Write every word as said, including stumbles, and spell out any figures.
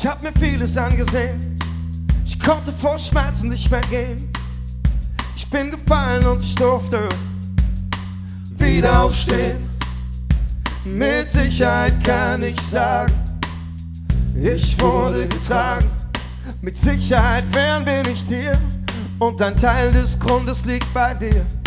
hab mir vieles angesehen, ich konnte vor Schmerzen nicht mehr gehen. Ich bin gefallen und ich durfte wieder aufstehen. Mit Sicherheit kann ich sagen, ich wurde getragen. Mit Sicherheit wären wir nicht hier und ein Teil des Grundes liegt bei dir.